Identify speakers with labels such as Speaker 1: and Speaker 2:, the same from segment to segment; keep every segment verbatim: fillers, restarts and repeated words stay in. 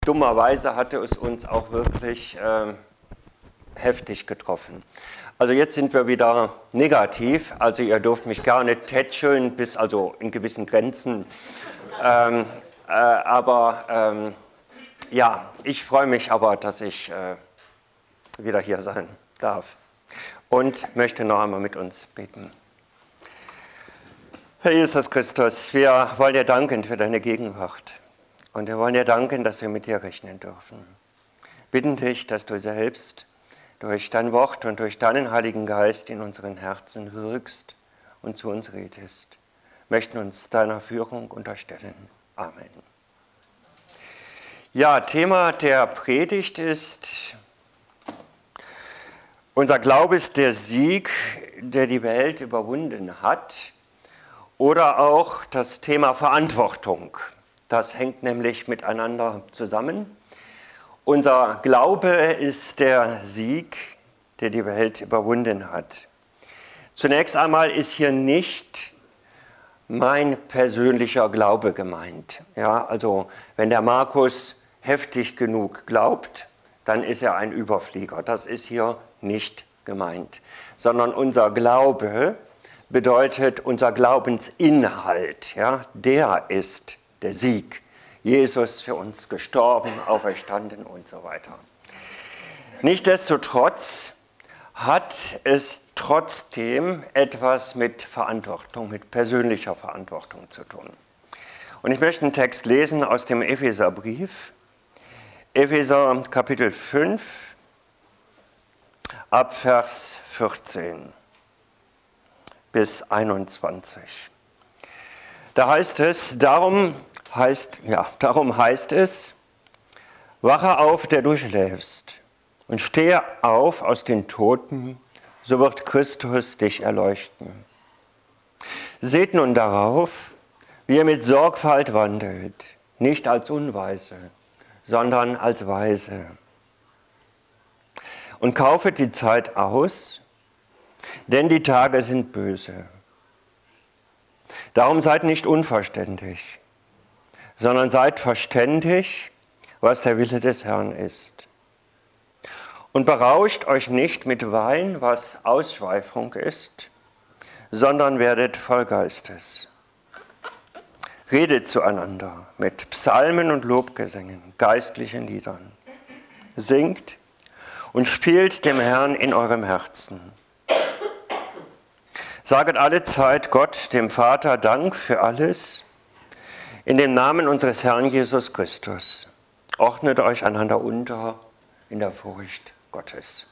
Speaker 1: Dummerweise hatte es uns auch wirklich äh, heftig getroffen. Also jetzt sind wir wieder negativ, also ihr dürft mich gerne tätscheln, bis also in gewissen Grenzen. Ähm, äh, aber ähm, ja, ich freue mich aber, dass ich äh, wieder hier sein darf und möchte noch einmal mit uns beten. Herr Jesus Christus, wir wollen dir danken für deine Gegenwart. Und wir wollen dir danken, dass wir mit dir rechnen dürfen. Bitten dich, dass du selbst durch dein Wort und durch deinen Heiligen Geist in unseren Herzen wirkst und zu uns redest. Möchten uns deiner Führung unterstellen. Amen. Ja, Thema der Predigt ist, unser Glaube ist der Sieg, der die Welt überwunden hat. Oder auch das Thema Verantwortung. Das hängt nämlich miteinander zusammen. Unser Glaube ist der Sieg, der die Welt überwunden hat. Zunächst einmal ist hier nicht mein persönlicher Glaube gemeint. Ja, also wenn der Markus heftig genug glaubt, dann ist er ein Überflieger. Das ist hier nicht gemeint. Sondern unser Glaube bedeutet unser Glaubensinhalt. Ja, der ist der Sieg. Jesus für uns gestorben, auferstanden und so weiter. Nichtsdestotrotz hat es trotzdem etwas mit Verantwortung, mit persönlicher Verantwortung zu tun. Und ich möchte einen Text lesen aus dem Epheserbrief. Epheser Kapitel fünf, ab Vers vierzehn bis einundzwanzig. Da heißt es, darum heißt, ja, darum heißt es, wache auf, der du schläfst, und stehe auf aus den Toten, so wird Christus dich erleuchten. Seht nun darauf, wie ihr mit Sorgfalt wandelt, nicht als Unweise, sondern als Weise. Und kaufet die Zeit aus, denn die Tage sind böse. Darum seid nicht unverständig, sondern seid verständig, was der Wille des Herrn ist. Und berauscht euch nicht mit Wein, was Ausschweifung ist, sondern werdet voll Geistes. Redet zueinander mit Psalmen und Lobgesängen, geistlichen Liedern. Singt und spielt dem Herrn in eurem Herzen. Saget alle Zeit Gott, dem Vater, Dank für alles, in dem Namen unseres Herrn Jesus Christus. Ordnet euch einander unter in der Furcht Gottes.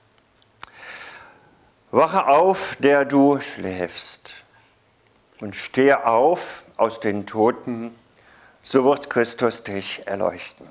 Speaker 1: Wache auf, der du schläfst, und stehe auf aus den Toten, so wird Christus dich erleuchten.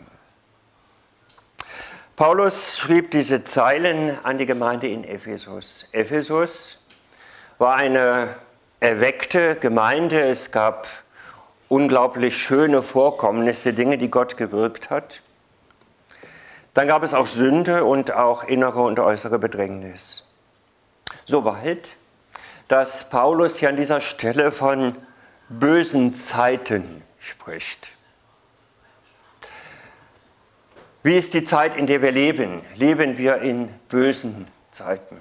Speaker 1: Paulus schrieb diese Zeilen an die Gemeinde in Ephesus. Ephesus war eine erweckte Gemeinde. Es gab unglaublich schöne Vorkommnisse, Dinge, die Gott gewirkt hat. Dann gab es auch Sünde und auch innere und äußere Bedrängnis. Soweit, dass Paulus hier an dieser Stelle von bösen Zeiten spricht. Wie ist die Zeit, in der wir leben? Leben wir in bösen Zeiten?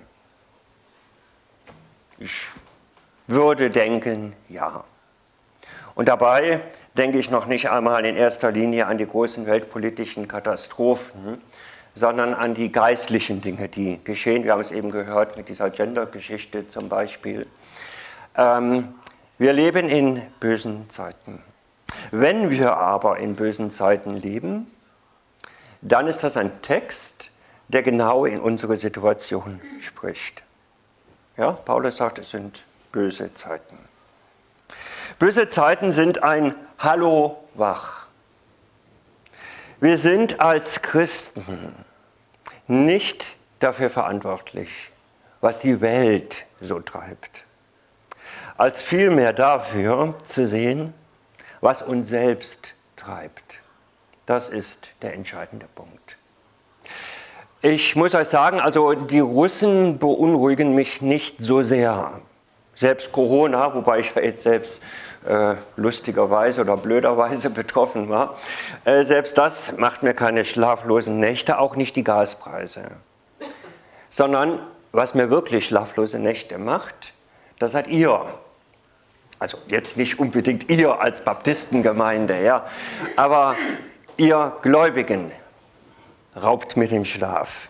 Speaker 1: Ich würde denken, ja. Und dabei denke ich noch nicht einmal in erster Linie an die großen weltpolitischen Katastrophen, sondern an die geistlichen Dinge, die geschehen. Wir haben es eben gehört mit dieser Gender-Geschichte zum Beispiel. Ähm, wir leben in bösen Zeiten. Wenn wir aber in bösen Zeiten leben, dann ist das ein Text, der genau in unsere Situation spricht. Ja, Paulus sagt, es sind böse Zeiten. Böse Zeiten sind ein Hallo wach. Wir sind als Christen nicht dafür verantwortlich, was die Welt so treibt, als vielmehr dafür zu sehen, was uns selbst treibt. Das ist der entscheidende Punkt. Ich muss euch sagen, also die Russen beunruhigen mich nicht so sehr. Selbst Corona, wobei ich jetzt selbst äh, lustigerweise oder blöderweise betroffen war, äh, selbst das macht mir keine schlaflosen Nächte, auch nicht die Gaspreise. Sondern was mir wirklich schlaflose Nächte macht, das seid ihr. Also jetzt nicht unbedingt ihr als Baptistengemeinde, ja, aber ihr Gläubigen raubt mir den Schlaf.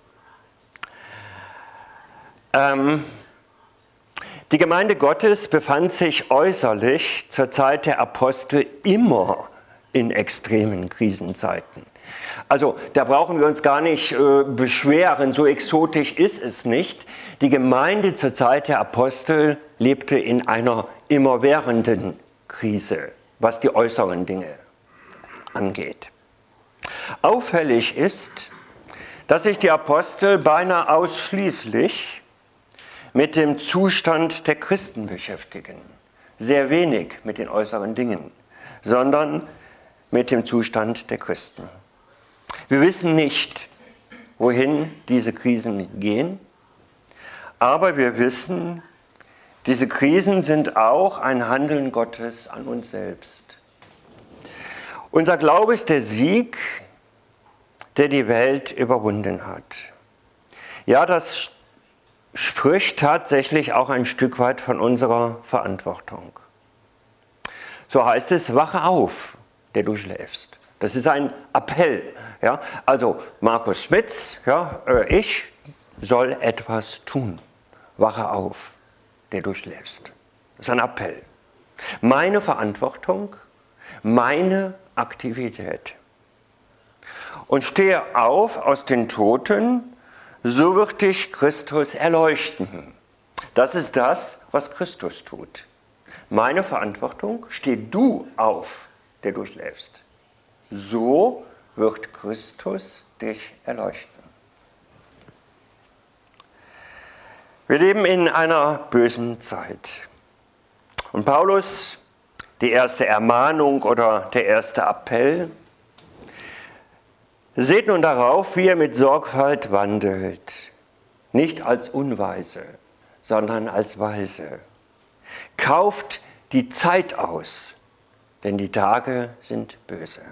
Speaker 1: Ähm, die Gemeinde Gottes befand sich äußerlich zur Zeit der Apostel immer in extremen Krisenzeiten. Also da brauchen wir uns gar nicht äh, beschweren, so exotisch ist es nicht. Die Gemeinde zur Zeit der Apostel lebte in einer immerwährenden Krise, was die äußeren Dinge angeht. Auffällig ist, dass sich die Apostel beinahe ausschließlich mit dem Zustand der Christen beschäftigen. Sehr wenig mit den äußeren Dingen, sondern mit dem Zustand der Christen. Wir wissen nicht, wohin diese Krisen gehen, aber wir wissen, diese Krisen sind auch ein Handeln Gottes an uns selbst. Unser Glaube ist der Sieg, der die Welt überwunden hat. Ja, das spricht tatsächlich auch ein Stück weit von unserer Verantwortung. So heißt es, wache auf, der du schläfst. Das ist ein Appell. Ja? Also Markus Schmitz, ja, äh, ich soll etwas tun. Wache auf, der du schläfst. Das ist ein Appell. Meine Verantwortung, meine Aktivität. Und stehe auf aus den Toten, so wird dich Christus erleuchten. Das ist das, was Christus tut. Meine Verantwortung, steh du auf, der du schläfst. So wird Christus dich erleuchten. Wir leben in einer bösen Zeit. Und Paulus, die erste Ermahnung oder der erste Appell, seht nun darauf, wie ihr mit Sorgfalt wandelt, nicht als Unweise, sondern als Weise. Kauft die Zeit aus, denn die Tage sind böse.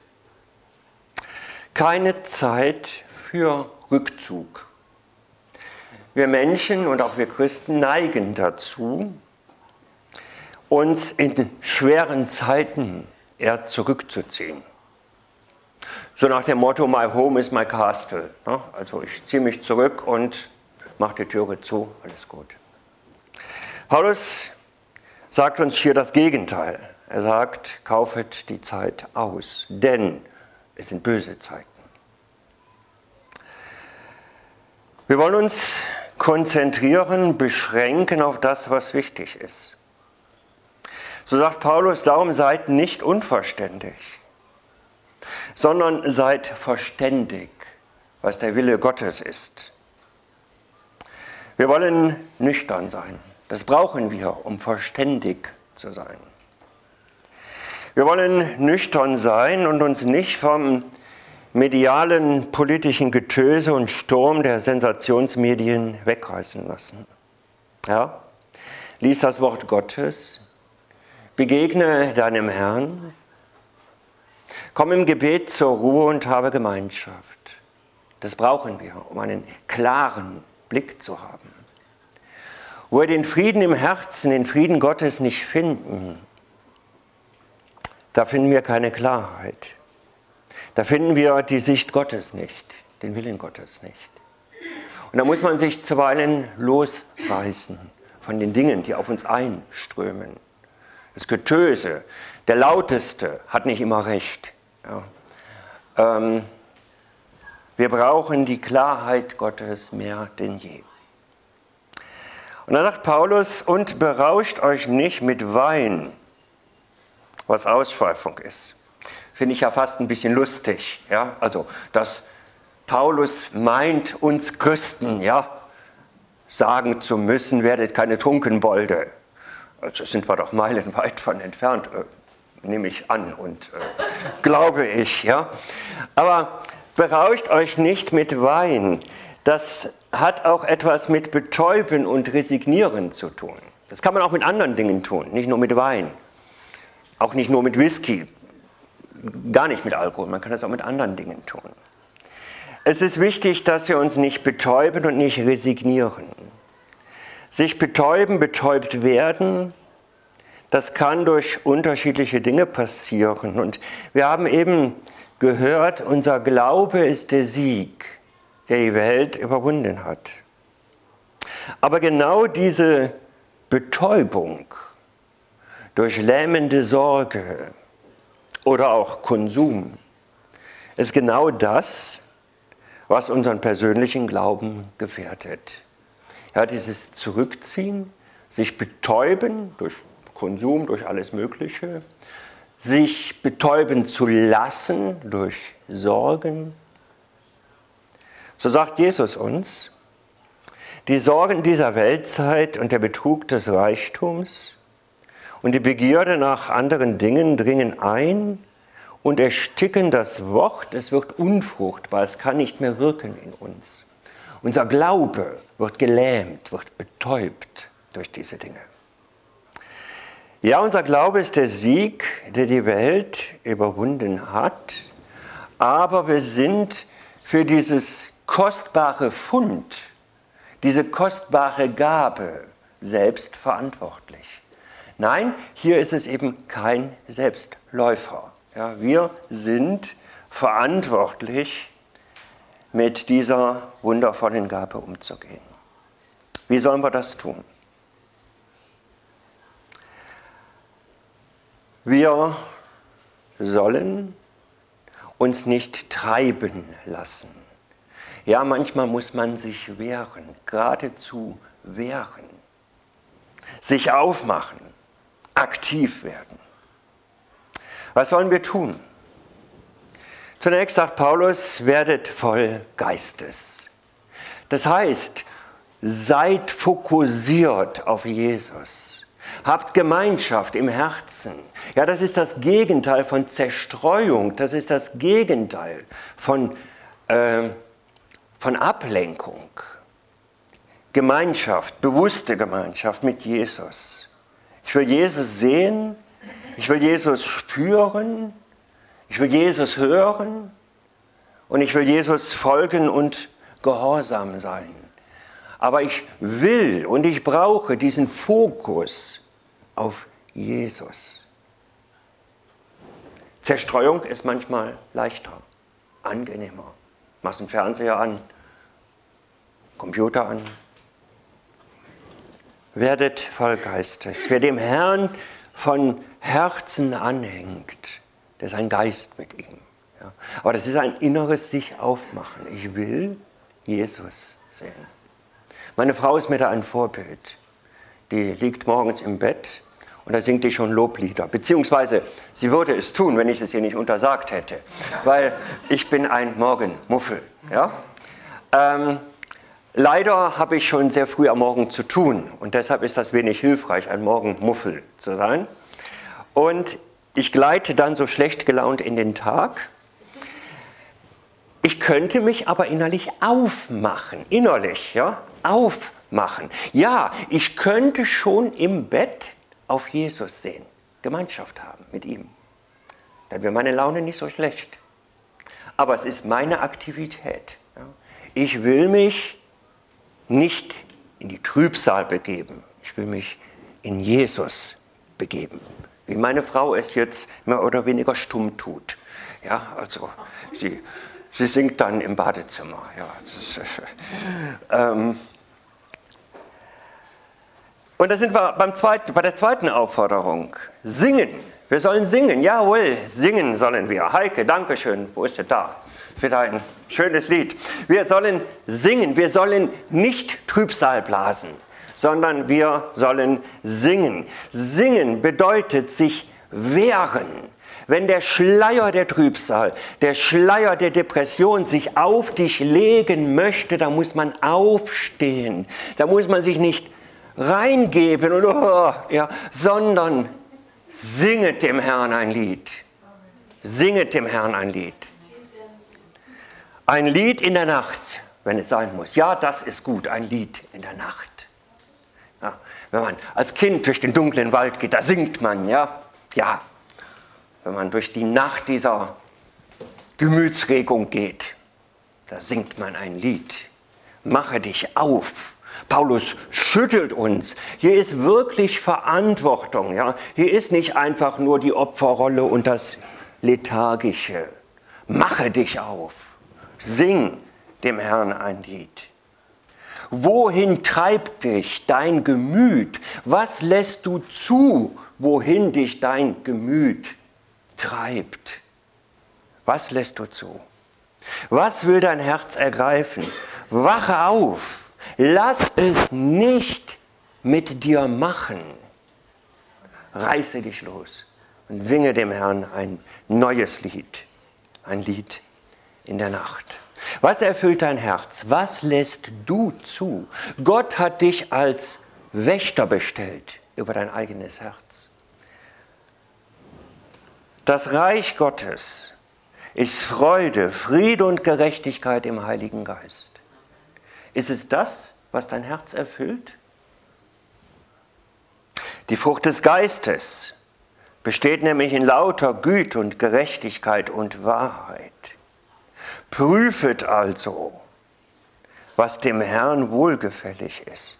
Speaker 1: Keine Zeit für Rückzug. Wir Menschen und auch wir Christen neigen dazu, uns in schweren Zeiten eher zurückzuziehen. So nach dem Motto, my home is my castle. Also ich ziehe mich zurück und mache die Türe zu, alles gut. Paulus sagt uns hier das Gegenteil. Er sagt, kaufet die Zeit aus, denn es sind böse Zeiten. Wir wollen uns konzentrieren, beschränken auf das, was wichtig ist. So sagt Paulus, darum seid nicht unverständig, sondern seid verständig, was der Wille Gottes ist. Wir wollen nüchtern sein. Das brauchen wir, um verständig zu sein. Wir wollen nüchtern sein und uns nicht vom medialen, politischen Getöse und Sturm der Sensationsmedien wegreißen lassen. Ja? Lies das Wort Gottes, begegne deinem Herrn, komm im Gebet zur Ruhe und habe Gemeinschaft. Das brauchen wir, um einen klaren Blick zu haben. Wo wir den Frieden im Herzen, den Frieden Gottes nicht finden, da finden wir keine Klarheit. Da finden wir die Sicht Gottes nicht, den Willen Gottes nicht. Und da muss man sich zuweilen losreißen von den Dingen, die auf uns einströmen. Das Getöse, der Lauteste hat nicht immer recht. Ja. Ähm, wir brauchen die Klarheit Gottes mehr denn je. Und dann sagt Paulus, und berauscht euch nicht mit Wein, was Ausschweifung ist. Finde ich ja fast ein bisschen lustig. Ja? Also, dass Paulus meint, uns Christen ja, sagen zu müssen, werdet keine Trunkenbolde. Also sind wir doch meilenweit von entfernt, äh, nehme ich an und äh, glaube ich. Ja? Aber berauscht euch nicht mit Wein. Das hat auch etwas mit Betäuben und Resignieren zu tun. Das kann man auch mit anderen Dingen tun, nicht nur mit Wein, auch nicht nur mit Whisky, gar nicht mit Alkohol, man kann das auch mit anderen Dingen tun. Es ist wichtig, dass wir uns nicht betäuben und nicht resignieren. Sich betäuben, betäubt werden, das kann durch unterschiedliche Dinge passieren. Und wir haben eben gehört, unser Glaube ist der Sieg, der die Welt überwunden hat. Aber genau diese Betäubung durch lähmende Sorge oder auch Konsum ist genau das, was unseren persönlichen Glauben gefährdet. Ja, dieses Zurückziehen, sich betäuben durch Konsum, durch alles Mögliche, sich betäuben zu lassen durch Sorgen. So sagt Jesus uns, die Sorgen dieser Weltzeit und der Betrug des Reichtums und die Begierde nach anderen Dingen dringen ein und ersticken das Wort, es wird unfruchtbar, es kann nicht mehr wirken in uns. Unser Glaube wird gelähmt, wird betäubt durch diese Dinge. Ja, unser Glaube ist der Sieg, der die Welt überwunden hat, aber wir sind für dieses kostbare Fund, diese kostbare Gabe selbst verantwortlich. Nein, hier ist es eben kein Selbstläufer. Ja, wir sind verantwortlich, mit dieser wundervollen Gabe umzugehen. Wie sollen wir das tun? Wir sollen uns nicht treiben lassen. Ja, manchmal muss man sich wehren, geradezu wehren, sich aufmachen, aktiv werden. Was sollen wir tun? Zunächst sagt Paulus, werdet voll Geistes. Das heißt, seid fokussiert auf Jesus. Habt Gemeinschaft im Herzen. Ja, das ist das Gegenteil von Zerstreuung. Das ist das Gegenteil von, äh, von Ablenkung. Gemeinschaft, bewusste Gemeinschaft mit Jesus. Ich will Jesus sehen. Ich will Jesus spüren. Ich will Jesus hören und ich will Jesus folgen und gehorsam sein. Aber ich will und ich brauche diesen Fokus auf Jesus. Zerstreuung ist manchmal leichter, angenehmer. Machst den Fernseher an, Computer an. Werdet voll Geistes. Wer dem Herrn von Herzen anhängt, der ist ein Geist mit ihm. Ja. Aber das ist ein inneres sich aufmachen. Ich will Jesus sehen. Meine Frau ist mir da ein Vorbild. Die liegt morgens im Bett und da singt die schon Loblieder. Beziehungsweise sie würde es tun, wenn ich es ihr nicht untersagt hätte. Weil ich bin ein Morgenmuffel. Ja? Ähm, leider habe ich schon sehr früh am Morgen zu tun. Und deshalb ist das wenig hilfreich, ein Morgenmuffel zu sein. Und ich gleite dann so schlecht gelaunt in den Tag. Ich könnte mich aber innerlich aufmachen, innerlich, ja, aufmachen. Ja, ich könnte schon im Bett auf Jesus sehen, Gemeinschaft haben mit ihm. Dann wäre meine Laune nicht so schlecht. Aber es ist meine Aktivität. Ja. Ich will mich nicht in die Trübsal begeben. Ich will mich in Jesus begeben. Wie meine Frau es jetzt mehr oder weniger stumm tut. Ja, also sie, sie singt dann im Badezimmer. Ja, das ist, ähm. Und da sind wir beim zweiten, bei der zweiten Aufforderung. Singen. Wir sollen singen. Jawohl, singen sollen wir. Heike, danke schön. Wo ist sie da? Für dein schönes Lied. Wir sollen singen. Wir sollen nicht Trübsal blasen, sondern wir sollen singen. Singen bedeutet sich wehren. Wenn der Schleier der Trübsal, der Schleier der Depression sich auf dich legen möchte, dann muss man aufstehen. Da muss man sich nicht reingeben, und, oh, ja, sondern singet dem Herrn ein Lied. Singet dem Herrn ein Lied. Ein Lied in der Nacht, wenn es sein muss. Ja, das ist gut, ein Lied in der Nacht. Ja, Wenn man als Kind durch den dunklen Wald geht, da singt man, ja? Ja. Wenn man durch die Nacht dieser Gemütsregung geht, da singt man ein Lied. Mache dich auf. Paulus schüttelt uns. Hier ist wirklich Verantwortung. Ja? Hier ist nicht einfach nur die Opferrolle und das Lethargische. Mache dich auf. Sing dem Herrn ein Lied. Wohin treibt dich dein Gemüt? Was lässt du zu, wohin dich dein Gemüt treibt? Was lässt du zu? Was will dein Herz ergreifen? Wache auf. Lass es nicht mit dir machen. Reiße dich los und singe dem Herrn ein neues Lied. Ein Lied in der Nacht. Was erfüllt dein Herz? Was lässt du zu? Gott hat dich als Wächter bestellt über dein eigenes Herz. Das Reich Gottes ist Freude, Friede und Gerechtigkeit im Heiligen Geist. Ist es das, was dein Herz erfüllt? Die Frucht des Geistes besteht nämlich in lauter Güte und Gerechtigkeit und Wahrheit. Prüfet also, was dem Herrn wohlgefällig ist.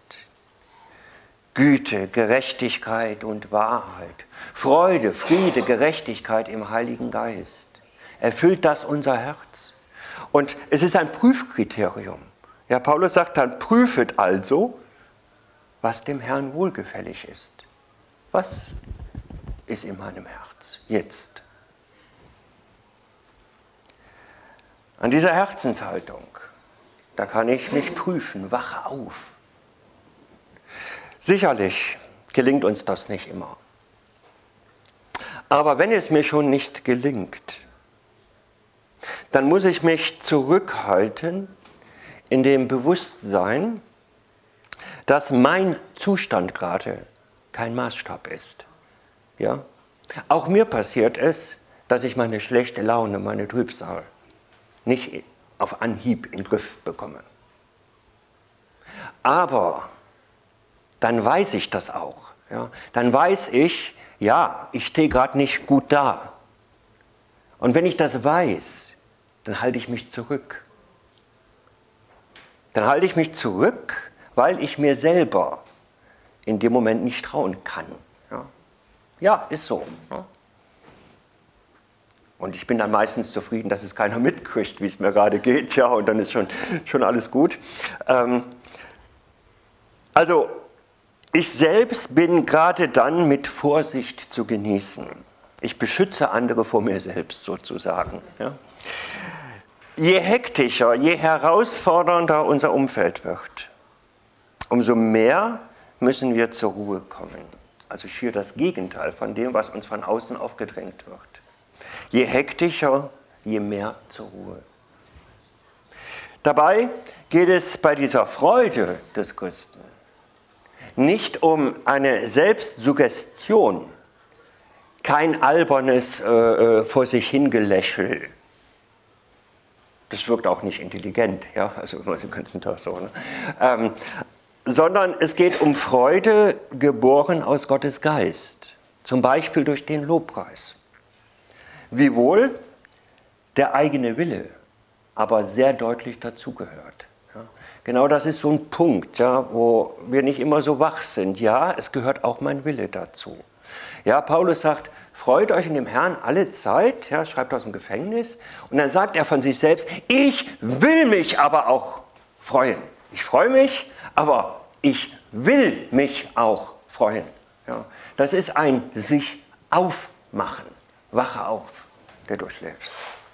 Speaker 1: Güte, Gerechtigkeit und Wahrheit. Freude, Friede, Gerechtigkeit im Heiligen Geist. Erfüllt das unser Herz? Und es ist ein Prüfkriterium. Ja, Paulus sagt dann, prüfet also, was dem Herrn wohlgefällig ist. Was ist in meinem Herz jetzt? An dieser Herzenshaltung, da kann ich mich prüfen, wache auf. Sicherlich gelingt uns das nicht immer. Aber wenn es mir schon nicht gelingt, dann muss ich mich zurückhalten in dem Bewusstsein, dass mein Zustand gerade kein Maßstab ist. Ja? Auch mir passiert es, dass ich meine schlechte Laune, meine Trübsal nicht auf Anhieb in den Griff bekomme. Aber dann weiß ich das auch. Ja? Dann weiß ich, ja, ich stehe gerade nicht gut da. Und wenn ich das weiß, dann halte ich mich zurück. Dann halte ich mich zurück, weil ich mir selber in dem Moment nicht trauen kann. Ja, ja ist so. Ja. Und ich bin dann meistens zufrieden, dass es keiner mitkriegt, wie es mir gerade geht. Ja, und dann ist schon, schon alles gut. Ähm, also, ich selbst bin gerade dann mit Vorsicht zu genießen. Ich beschütze andere vor mir selbst sozusagen. Ja. Je hektischer, je herausfordernder unser Umfeld wird, umso mehr müssen wir zur Ruhe kommen. Also schier das Gegenteil von dem, was uns von außen aufgedrängt wird. Je hektischer, je mehr zur Ruhe. Dabei geht es bei dieser Freude des Christen nicht um eine Selbstsuggestion, kein albernes äh, vor sich hingelächel. Das wirkt auch nicht intelligent, ja, also immer den ganzen Tag so. Ne? Ähm, sondern es geht um Freude, geboren aus Gottes Geist, zum Beispiel durch den Lobpreis. Wiewohl der eigene Wille aber sehr deutlich dazugehört. Ja? Genau das ist so ein Punkt, ja, wo wir nicht immer so wach sind. Ja, es gehört auch mein Wille dazu. Ja, Paulus sagt, freut euch in dem Herrn alle Zeit, ja, schreibt aus dem Gefängnis. Und dann sagt er von sich selbst, ich will mich aber auch freuen. Ich freue mich, aber ich will mich auch freuen. Ja, das ist ein sich aufmachen. Wache auf, der du schläfst.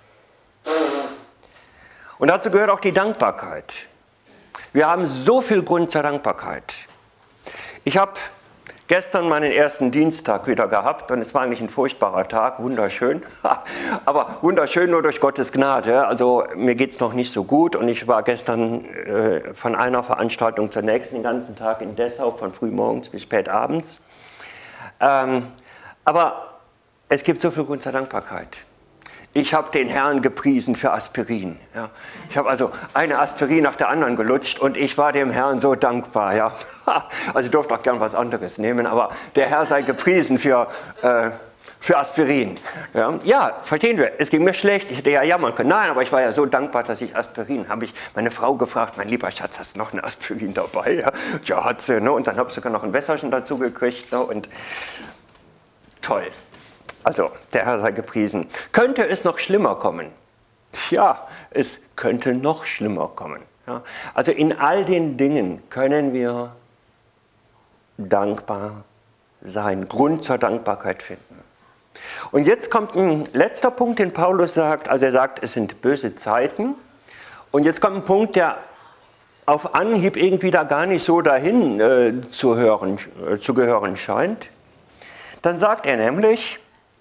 Speaker 1: Und dazu gehört auch die Dankbarkeit. Wir haben so viel Grund zur Dankbarkeit. Ich habe gestern meinen ersten Dienstag wieder gehabt und es war eigentlich ein furchtbarer Tag, wunderschön, aber wunderschön nur durch Gottes Gnade. Also mir geht es noch nicht so gut und ich war gestern äh, von einer Veranstaltung zur nächsten den ganzen Tag in Dessau, von frühmorgens bis spät abends. Ähm, aber es gibt so viel Grund zur Dankbarkeit. ich habe den Herrn gepriesen für Aspirin. Ja. Ich habe also eine Aspirin nach der anderen gelutscht und ich war dem Herrn so dankbar. Ja. Also ich durfte auch gern was anderes nehmen, aber der Herr sei gepriesen für, äh, für Aspirin. Ja. Ja, verstehen wir, es ging mir schlecht, ich hätte ja jammern können. Nein, aber ich war ja so dankbar, dass ich Aspirin habe. Ich meine Frau gefragt, mein lieber Schatz, hast du noch eine Aspirin dabei? Ja, ja hat sie. Ne? Und dann habe ich sogar noch ein Wässerchen dazu gekriegt. Ne? Und toll. Also, der Herr sei gepriesen. Könnte es noch schlimmer kommen? Ja, es könnte noch schlimmer kommen. Ja? Also in all den Dingen können wir dankbar sein, Grund zur Dankbarkeit finden. Und jetzt kommt ein letzter Punkt, den Paulus sagt. Also er sagt, es sind böse Zeiten. Und jetzt kommt ein Punkt, der auf Anhieb irgendwie da gar nicht so dahin äh, zu, hören, äh, zu gehören scheint. Dann sagt er nämlich,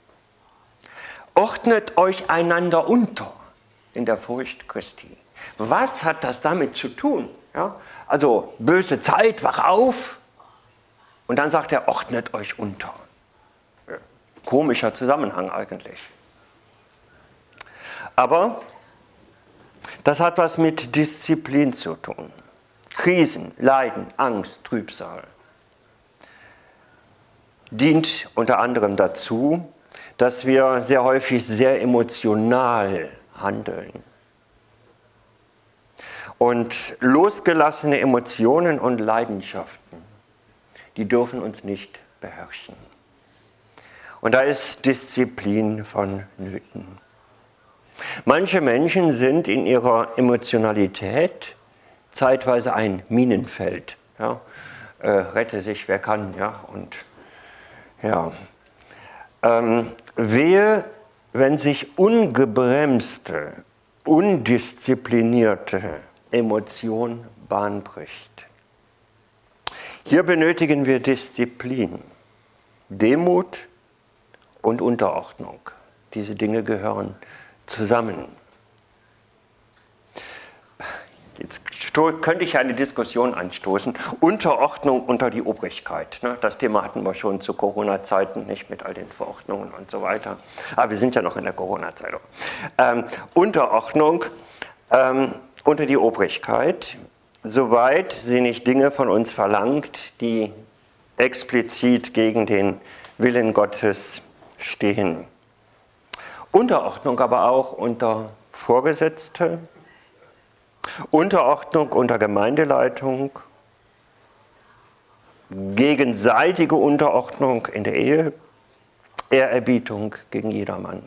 Speaker 1: ordnet euch einander unter in der Furcht Christi. Was hat das damit zu tun? Ja? Also böse Zeit, wach auf. Und dann sagt er, ordnet euch unter. Komischer Zusammenhang eigentlich. Aber das hat was mit Disziplin zu tun. Krisen, Leiden, Angst, Trübsal dient unter anderem dazu, dass wir sehr häufig sehr emotional handeln. Und losgelassene Emotionen und Leidenschaften, die dürfen uns nicht beherrschen. Und da ist Disziplin vonnöten. Manche Menschen sind in ihrer Emotionalität zeitweise ein Minenfeld. Ja? Äh, rette sich, wer kann. Ja? Und ja. Ähm, wehe, wenn sich ungebremste, undisziplinierte Emotion Bahn bricht. Hier benötigen wir Disziplin, Demut und Unterordnung. Diese Dinge gehören zusammen. Jetzt könnte ich eine Diskussion anstoßen. Unterordnung unter die Obrigkeit. Das Thema hatten wir schon zu Corona-Zeiten, nicht mit all den Verordnungen und so weiter. Aber wir sind ja noch in der Corona-Zeit. Ähm, Unterordnung ähm, unter die Obrigkeit, soweit sie nicht Dinge von uns verlangt, die explizit gegen den Willen Gottes stehen. Unterordnung aber auch unter Vorgesetzte, Unterordnung unter Gemeindeleitung, gegenseitige Unterordnung in der Ehe, Ehrerbietung gegen jedermann.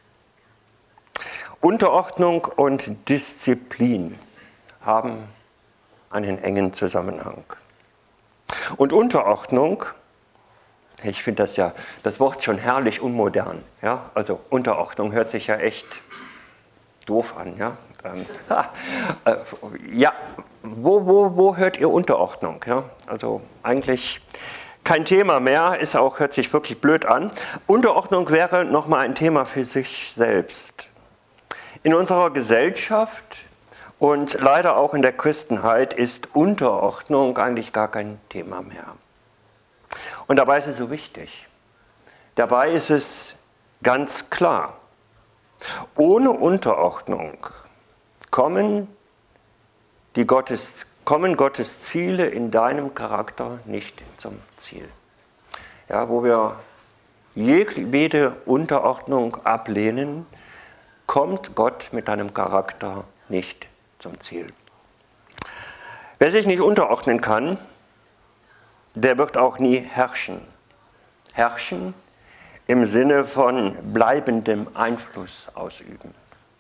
Speaker 1: Unterordnung und Disziplin haben einen engen Zusammenhang. Und Unterordnung, ich finde das ja, das Wort schon herrlich unmodern. Ja? Also Unterordnung hört sich ja echt doof an. Ja, ähm, äh, ja wo, wo, wo hört ihr Unterordnung? Ja? Also eigentlich kein Thema mehr, ist auch, hört sich wirklich blöd an. Unterordnung wäre nochmal ein Thema für sich selbst. In unserer Gesellschaft und leider auch in der Christenheit ist Unterordnung eigentlich gar kein Thema mehr. Und dabei ist es so wichtig. Dabei ist es ganz klar. Ohne Unterordnung kommen, die Gottes, kommen Gottes Ziele in deinem Charakter nicht zum Ziel. Ja, wo wir jede Unterordnung ablehnen, kommt Gott mit deinem Charakter nicht zum Ziel. Wer sich nicht unterordnen kann, der wird auch nie herrschen. Herrschen im Sinne von bleibendem Einfluss ausüben.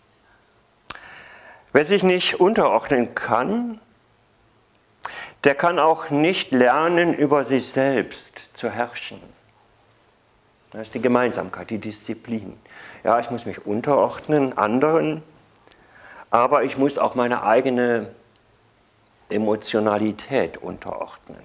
Speaker 1: Wer sich nicht unterordnen kann, der kann auch nicht lernen, über sich selbst zu herrschen. Das ist die Gemeinsamkeit, die Disziplin. Ja, ich muss mich unterordnen anderen, aber ich muss auch meine eigene Emotionalität unterordnen.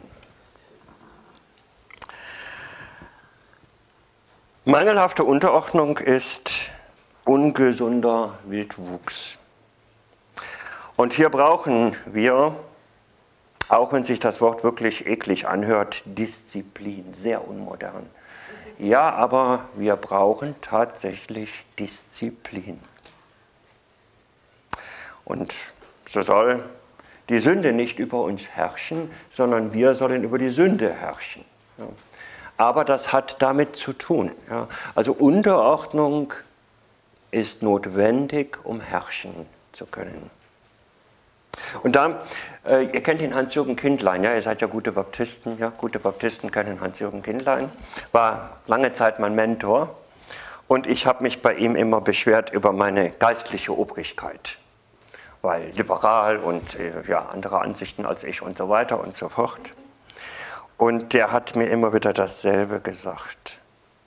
Speaker 1: Mangelhafte Unterordnung ist ungesunder Wildwuchs. Und hier brauchen wir, auch wenn sich das Wort wirklich eklig anhört, Disziplin, sehr unmodern. ja, aber wir brauchen tatsächlich Disziplin. Und so soll die Sünde nicht über uns herrschen, sondern wir sollen über die Sünde herrschen. Ja. Aber das hat damit zu tun. Ja. Also Unterordnung ist notwendig, um herrschen zu können. Und dann, äh, ihr kennt den Hans-Jürgen Kindlein, ja, ihr seid ja gute Baptisten, ja, gute Baptisten kennen Hans-Jürgen Kindlein, war lange Zeit mein Mentor und ich habe mich bei ihm immer beschwert über meine geistliche Obrigkeit, weil liberal und äh, ja, andere Ansichten als ich und so weiter und so fort. Und der hat mir immer wieder dasselbe gesagt.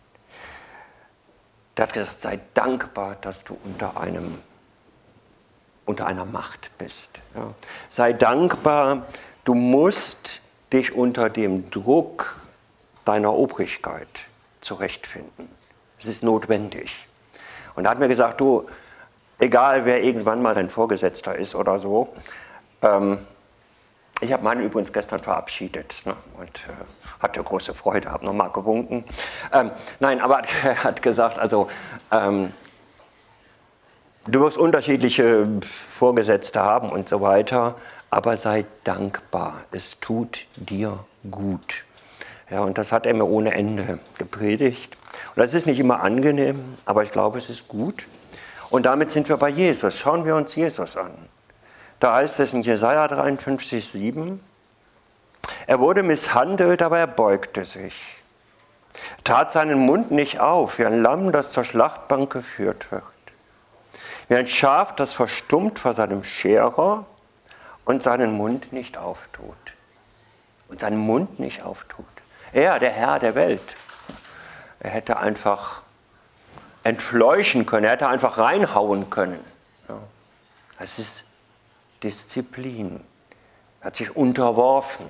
Speaker 1: Der hat gesagt, sei dankbar, dass du unter einem unter einer Macht bist. Ja. Sei dankbar, du musst dich unter dem Druck deiner Obrigkeit zurechtfinden. Es ist notwendig. Und er hat mir gesagt, du, egal wer irgendwann mal dein Vorgesetzter ist oder so, ähm, ich habe meinen übrigens gestern verabschiedet, ne, und äh, hatte große Freude, habe nochmal gewunken. Ähm, nein, aber er hat gesagt, also ähm, du wirst unterschiedliche Vorgesetzte haben und so weiter, aber sei dankbar, es tut dir gut. Ja, und das hat er mir ohne Ende gepredigt. Und das ist nicht immer angenehm, aber ich glaube, es ist gut. Und damit sind wir bei Jesus. Schauen wir uns Jesus an. Da heißt es in Jesaja dreiundfünfzig, sieben, er wurde misshandelt, aber er beugte sich, tat seinen Mund nicht auf, wie ein Lamm, das zur Schlachtbank geführt wird. Wie ein Schaf, das verstummt vor seinem Scherer und seinen Mund nicht auftut. Und seinen Mund nicht auftut. Er, der Herr der Welt, er hätte einfach entfleuchen können, er hätte einfach reinhauen können. Ja. Das ist Disziplin. Er hat sich unterworfen.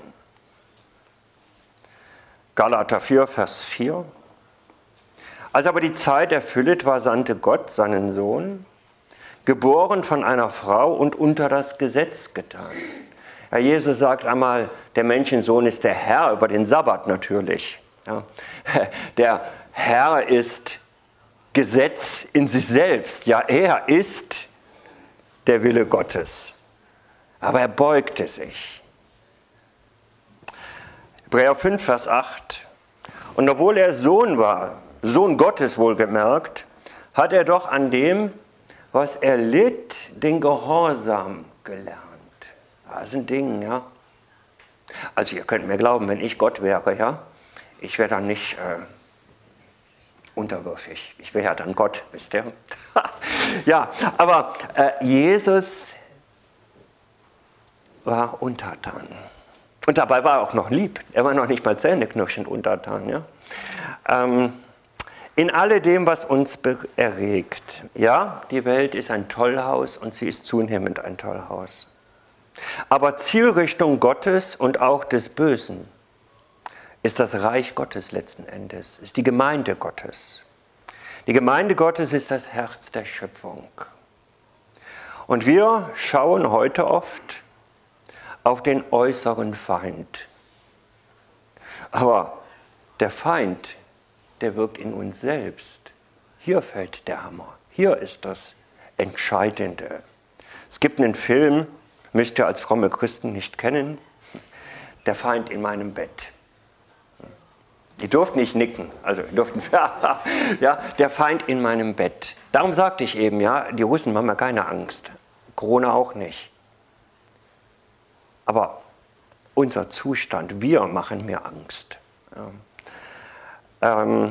Speaker 1: Galater vier, Vers vier. Als aber die Zeit erfüllet war, sandte Gott seinen Sohn, geboren von einer Frau und unter das Gesetz getan. Ja, Jesus sagt einmal, der Menschensohn ist der Herr über den Sabbat natürlich. Ja. Der Herr ist Gesetz in sich selbst. Ja, er ist der Wille Gottes. Aber er beugte sich. Hebräer fünf, Vers acht. Und obwohl er Sohn war, Sohn Gottes wohlgemerkt, hat er doch an dem, was er litt, den Gehorsam gelernt. Das ist ein Ding, ja. Also ihr könnt mir glauben, wenn ich Gott wäre, ja, ich wäre dann nicht äh, unterwürfig. Ich wäre ja dann Gott, wisst ihr? Ja, aber äh, Jesus war untertan. Und dabei war er auch noch lieb. Er war noch nicht mal zähneknirschend untertan. Ja? Ähm, in alledem, was uns erregt. Ja, die Welt ist ein Tollhaus und sie ist zunehmend ein Tollhaus. Aber Zielrichtung Gottes und auch des Bösen ist das Reich Gottes letzten Endes, ist die Gemeinde Gottes. Die Gemeinde Gottes ist das Herz der Schöpfung. Und wir schauen heute oft auf den äußeren Feind. Aber der Feind, der wirkt in uns selbst. Hier fällt der Hammer. Hier ist das Entscheidende. Es gibt einen Film, müsst ihr als fromme Christen nicht kennen, Der Feind in meinem Bett. Ihr dürft nicht nicken, also ihr dürft, ja, der Feind in meinem Bett. Darum sagte ich eben, ja, die Russen machen mir keine Angst, Corona auch nicht. Aber unser Zustand, wir machen mir Angst. Ja. Ähm,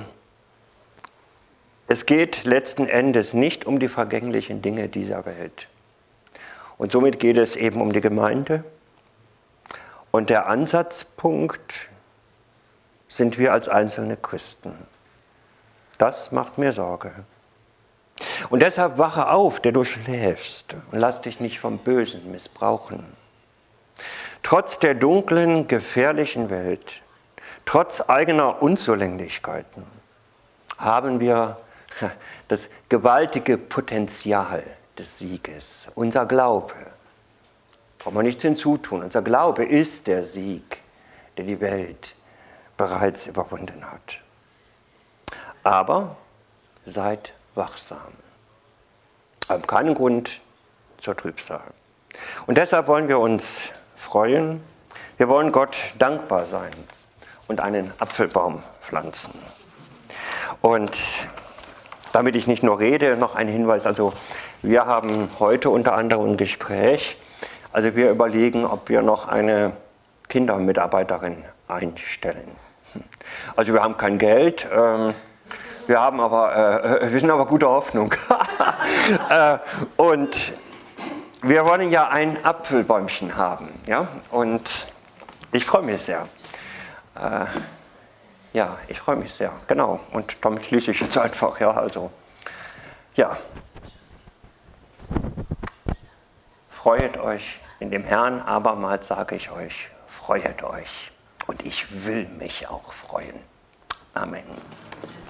Speaker 1: es geht letzten Endes nicht um die vergänglichen Dinge dieser Welt. Und somit geht es eben um die Gemeinde. Und der Ansatzpunkt sind wir als einzelne Christen. Das macht mir Sorge. Und deshalb wache auf, der du schläfst, und lass dich nicht vom Bösen missbrauchen. Trotz der dunklen, gefährlichen Welt, trotz eigener Unzulänglichkeiten, haben wir das gewaltige Potenzial des Sieges. Unser Glaube, brauchen wir nichts hinzutun, unser Glaube ist der Sieg, der die Welt bereits überwunden hat. Aber seid wachsam. Haben keinen Grund zur Trübsal. Und deshalb wollen wir uns freuen. Wir wollen Gott dankbar sein und einen Apfelbaum pflanzen. Und damit ich nicht nur rede, noch ein Hinweis. Also wir haben heute unter anderem ein Gespräch. Also wir überlegen, ob wir noch eine Kindermitarbeiterin einstellen. Also wir haben kein Geld. Ähm, Wir, haben aber, äh, wir sind aber guter Hoffnung. äh, und wir wollen ja ein Apfelbäumchen haben. Ja? Und ich freue mich sehr. Äh, ja, ich freue mich sehr. Genau. Und damit schließe ich jetzt einfach. Ja, also, ja. Freut euch in dem Herrn. Abermals sage ich euch, freut euch. Und ich will mich auch freuen. Amen.